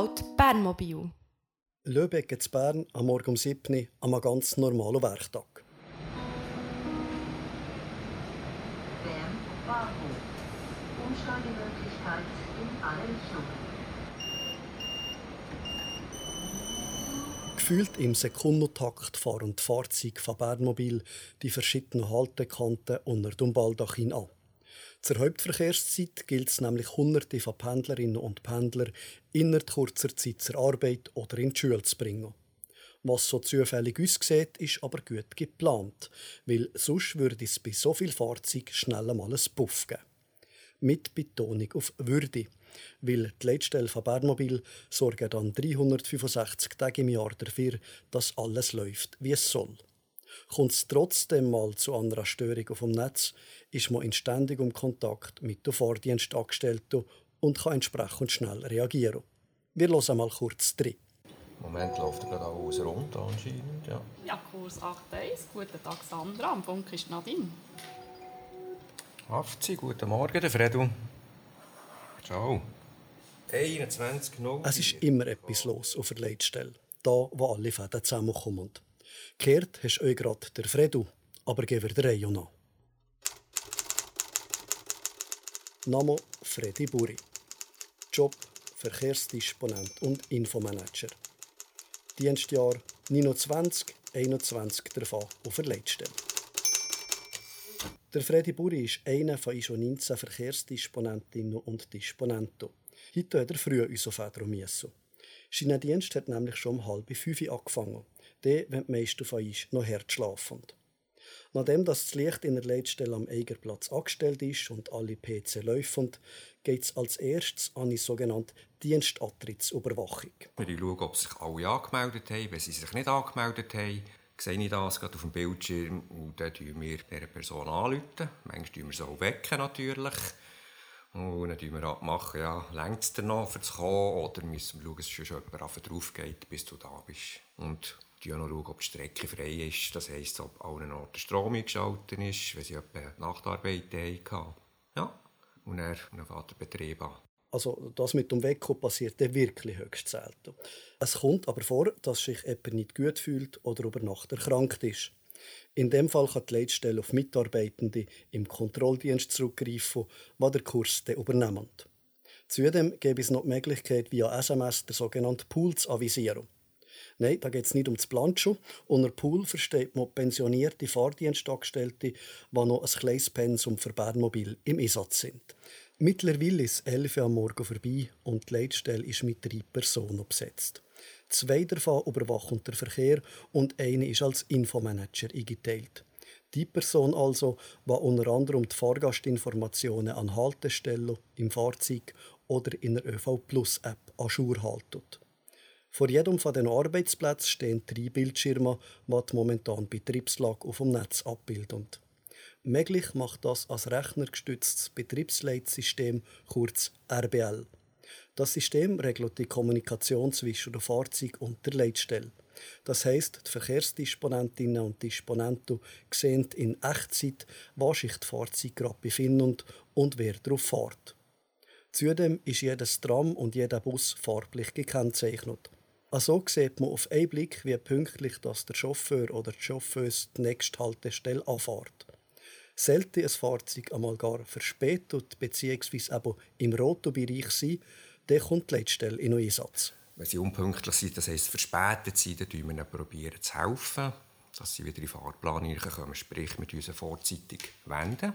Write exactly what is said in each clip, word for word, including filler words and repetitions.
halt Bernmobil. Lübeck zu Bern am Morgen um sieben Uhr an einem ganz normalen Werktag. Bern Bahnhof. Umsteigemöglichkeit in alle Richtungen. Gefühlt im Sekundentakt fahren die Fahrzeuge von Bernmobil die verschiedenen Haltekanten unter dem Baldachin an. Zur Hauptverkehrszeit gilt es nämlich, Hunderte von Pendlerinnen und Pendlern innerhalb kurzer Zeit zur Arbeit oder in die Schule zu bringen. Was so zufällig aussieht, ist aber gut geplant, weil sonst würde es bei so vielen Fahrzeugen schnell einmal einen Puff geben. Mit Betonung auf Würde, weil die Leitstelle von Bernmobil sorgen dann dreihundertfünfundsechzig Tage im Jahr dafür, dass alles läuft, wie es soll. Kommt es trotzdem mal zu einer Störung auf dem Netz, ist man in ständigem Kontakt mit den Fahrdienstangestellten und kann entsprechend schnell reagieren. Wir hören mal kurz rein. Im Moment läuft gerade alles rund anscheinend, ja. Ja, Kurs acht eins. Guten Tag, Sandra. Am Funk ist Nadine. Hafzi, guten Morgen, der Fredu. Ciao. einundzwanzig null vier. Es ist immer etwas los auf der Leitstelle, da wo alle Fäden zusammenkommen. Gehört hast du euch gerade der Fredu, aber gehen wir der Reihe nach. Name Fredi Buri. Job Verkehrsdisponent und Infomanager. Dienstjahr neunundzwanzig einundzwanzig davon auf der Leitstelle. Der Fredi Buri ist einer von schon neunzehn Verkehrsdisponentinnen und Disponenten. Heute hat er früh uns auf Fedro müssen. Sein Dienst hat nämlich schon um halb fünf Uhr angefangen. Der, wenn die meisten von uns noch hart schlafen. Nachdem das Licht in der Leitstelle am Eigerplatz angestellt ist und alle P C laufen, geht es als erstes an die sogenannte Dienstantrittsüberwachung. Wir schauen, ob sich alle angemeldet haben. Wenn sie sich nicht angemeldet haben, sehe ich das gerade auf dem Bildschirm und dann rufen wir dieser Person anrufen. Manchmal rufen wir sie auch wecken, natürlich. Und dann machen wir abmachen, ja, reicht es dir noch, um zu kommen, oder müssen wir schauen, dass schon jemand drauf geht, bis du da bist. Und wir schauen auch, ob die Strecke frei ist, das heisst, ob an allen Orten Strom eingeschaltet ist, wenn sie etwa Nachtarbeit hatten. Ja, und dann, dann fährt der Betrieb an. Also das mit dem Wecken passiert dann wirklich höchst selten. Es kommt aber vor, dass sich jemand nicht gut fühlt oder über Nacht erkrankt ist. In dem Fall kann die Leitstelle auf Mitarbeitende im Kontrolldienst zurückgreifen, die den Kurs dann übernehmen. Zudem gäbe es noch die Möglichkeit, via S M S den sogenannten Pool zu avisieren. Nein, da geht es nicht um das Planschen. Unter Pool versteht man pensionierte Fahrdienstangestellte, die noch ein kleines Pensum für Bernmobil im Einsatz sind. Mittlerweile ist es elf Uhr am Morgen vorbei und die Leitstelle ist mit drei Personen besetzt. Zwei davon überwachen den Verkehr und eine ist als Infomanager eingeteilt. Die Person also, die unter anderem die Fahrgastinformationen an Haltestellen, im Fahrzeug oder in der ÖV-Plus-App à jour haltet. Vor jedem von diesen Arbeitsplätzen stehen drei Bildschirme, die die momentane Betriebslage auf dem Netz abbilden. Möglich macht das als rechnergestütztes Betriebsleitsystem, kurz R B L. Das System regelt die Kommunikation zwischen dem Fahrzeug und der Leitstelle. Das heisst, die Verkehrsdisponentinnen und Disponenten sehen in Echtzeit, wo sich die Fahrzeuge gerade befinden und wer darauf fährt. Zudem ist jedes Tram und jeder Bus farblich gekennzeichnet. Also sieht man auf einen Blick, wie pünktlich das der Chauffeur oder die Chauffeuse die nächste Haltestelle anfährt. Sollte ein Fahrzeug einmal gar verspätet bzw. eben im roten Bereich sein, dann kommt die Leitstelle in Einsatz. Wenn sie unpünktlich sind, das heisst verspätet sind, dann probieren wir probieren zu helfen, dass sie wieder in den Fahrplan kommen, sprich mit uns vorzeitig wenden.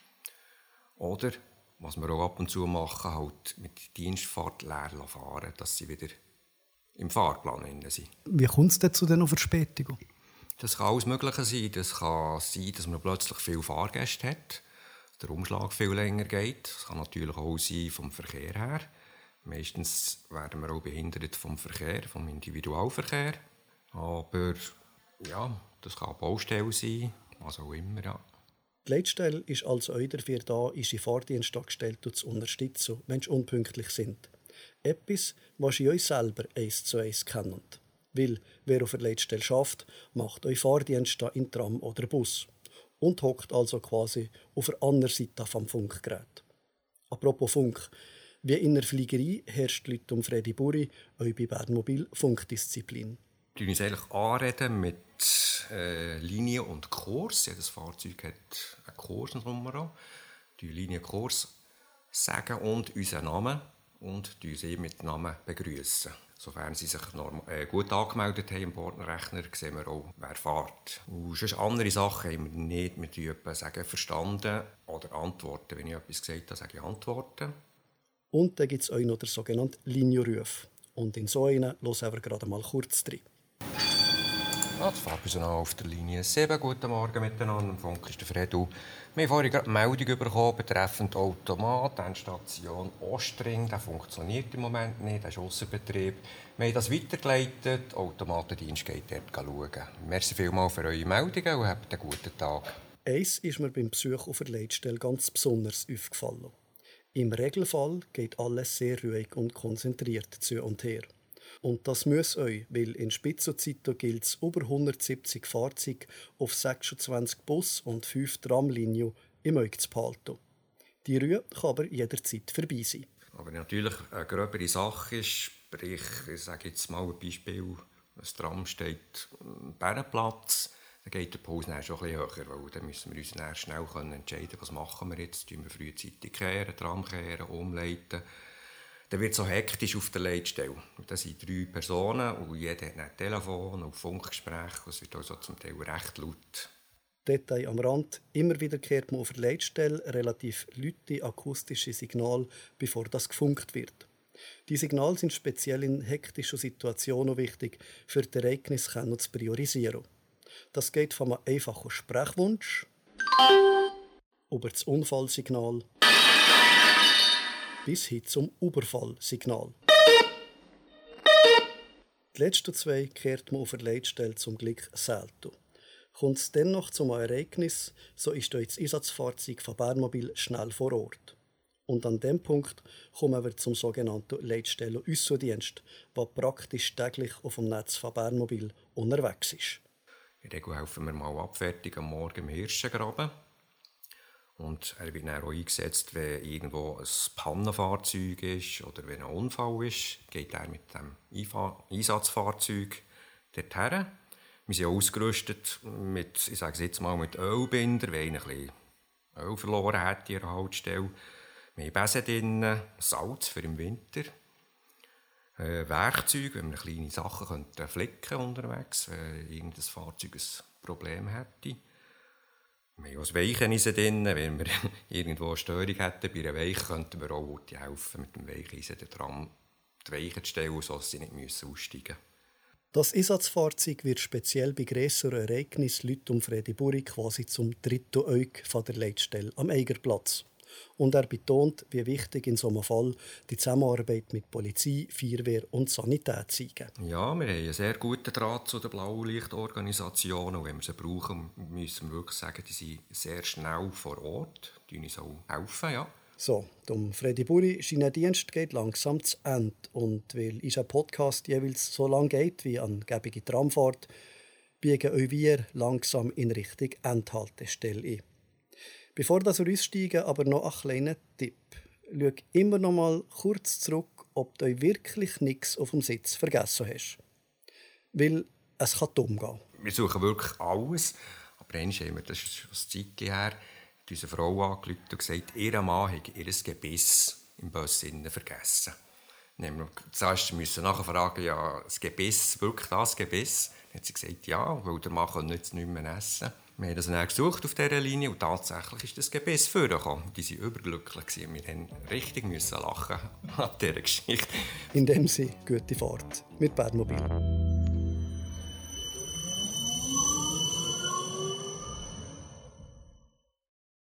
Oder, was wir auch ab und zu machen, halt mit Dienstfahrt leer fahren, dass sie wieder im Fahrplan sind. Wie kommt es denn zu dieser Verspätung? Das kann alles Mögliche sein. Das kann sein, dass man plötzlich viele Fahrgäste hat, der Umschlag viel länger geht. Das kann natürlich auch sein vom Verkehr her. Meistens werden wir auch behindert vom Verkehr, vom Individualverkehr. Aber ja, das kann eine Baustelle sein, was auch immer. Ja. Die Leitstelle ist also auch dafür da, unsere Fahrdienstangestellten zu unterstützen, wenn sie unpünktlich sind. Etwas, was ihr euch selber eins zu eins kennt. Weil, wer auf der Leitstelle schafft, macht euch Fahrdienst in Tram oder Bus und hockt also quasi auf der anderen Seite vom Funkgerät. Apropos Funk, Wie in der Fliegerei herrscht Leute um Fredi Buri auch bei Bernmobil Funkdisziplin. Wir reden uns eigentlich anreden mit äh, Linie und Kurs. Jedes Fahrzeug hat eine Kursnummer. Die Linie Kurs sagen und unseren Namen und sie mit Namen begrüßen. Sofern sie sich normal, äh, gut angemeldet haben im Bordrechner, sehen wir auch, wer fährt. Und sonst andere Sachen haben wir nicht. Wir sagen, sagen verstanden oder antworten. Wenn ich etwas gesagt habe, sage ich antworten. Und dann gibt es auch noch den sogenannten Linienruf. Und in so einen hören wir gerade mal kurz rein. Ja, das Fahrpersonal auf der Linie sieben. Guten Morgen miteinander. Am Funk ist der Fredu. Wir haben vorhin eine Meldung bekommen betreffend Automat. Die Station Ostring, der funktioniert im Moment nicht, der ist ausser Betrieb. Wir haben das weitergeleitet. Der Automatendienst geht dort schauen. Merci vielmals für eure Meldungen und habt einen guten Tag. Eins ist mir beim Besuch auf der Leitstelle ganz besonders aufgefallen. Im Regelfall geht alles sehr ruhig und konzentriert zu und her. Und das muss euch, weil in Spitzenzeiten gilt es über hundertsiebzig Fahrzeuge auf sechsundzwanzig Bus- und fünf Tramlinien im Auge zu behalten. Die Ruhe kann aber jederzeit vorbei sein. Aber natürlich eine gröbere Sache ist, sprich, ich sage jetzt mal ein Beispiel, das Tram steht am Bärenplatz, dann geht der Puls dann schon ein bisschen höher, weil dann müssen wir uns dann schnell entscheiden, was machen wir jetzt, tun wir frühzeitig kehren, Tram kehren, umleiten. Dann wird es so hektisch auf der Leitstelle. Und das sind drei Personen und jeder hat ein Telefon und Funkgespräche. Es wird also zum Teil recht laut. Detail am Rand. Immer wieder kehrt man auf der Leitstelle relativ laute akustische Signale, bevor das gefunkt wird. Die Signale sind speziell in hektischen Situationen wichtig, für die Ereignisse zu priorisieren. Das geht von einem einfachen Sprechwunsch über das Unfallsignal bis hin zum Überfallsignal. Die letzten zwei kehrt man auf der Leitstelle zum Glück selten. Kommt es dennoch zu einem Ereignis, so ist das Einsatzfahrzeug von Bernmobil schnell vor Ort. Und an diesem Punkt kommen wir zum sogenannten Leitstellen-Aussendienst, der praktisch täglich auf dem Netz von Bernmobil unterwegs ist. In der Regel helfen wir mal abfertig am Morgen im Hirschengraben. Und er wird dann auch eingesetzt, wenn irgendwo ein Pannenfahrzeug ist oder wenn ein Unfall ist, geht er mit dem Einsatzfahrzeug dorthin. Wir sind ausgerüstet mit, ich sage es jetzt mal, mit Ölbinder, wenn einer ein bisschen Öl verloren hat in ihrer Haltestelle. Wir haben Besen drin, Salz für im Winter, äh, Werkzeuge, wenn wir kleine Sachen könnten flicken unterwegs, wenn irgendein Fahrzeug ein Problem hätte. Wir haben auch Weicheisen drin. Wenn wir irgendwo eine Störung hätten bei einer Weiche, könnten wir auch helfen, mit dem Weicheisen den Tram die Weiche zu stellen, sodass sie nicht aussteigen müssen. Das Einsatzfahrzeug wird speziell bei grösseren Ereignissen Leute um Fredi Buri quasi zum dritten Auge von der Leitstelle am Eigerplatz. Und er betont, wie wichtig in so einem Fall die Zusammenarbeit mit Polizei, Feuerwehr und Sanität sei. Ja, wir haben einen sehr guten Draht zu den Blaulichtorganisationen. Und wenn wir sie brauchen, müssen wir wirklich sagen, die sind sehr schnell vor Ort. Die uns auch helfen, ja. So, um Fredi Buri, sein Dienst geht langsam zu Ende. Und weil unser Podcast jeweils so lang geht wie eine angebige Tramfahrt, biegen auch wir langsam in Richtung Endhaltestelle ein. Bevor wir aussteigen, aber noch ein kleiner Tipp. Schau immer noch mal kurz zurück, ob du wirklich nichts auf dem Sitz vergessen hast. Weil es kann dumm gehen. Wir suchen wirklich alles. Aber einmal haben wir, das ist schon eine Zeit her, unsere Frau angerufen und gesagt, ihr Mann hat ihr Gebiss im Bus vergessen. Dann mussten wir nachher fragen, ja, das Gebiss, wirklich das Gebiss? Dann hat sie gesagt, ja, weil der Mann kann jetzt nicht mehr essen. Wir haben das dann gesucht auf dieser Linie und tatsächlich ist das Gebiss vorgekommen. Die waren überglücklich. Wir mussten richtig lachen an dieser Geschichte. In dem Sinne, gute Fahrt mit Bernmobil.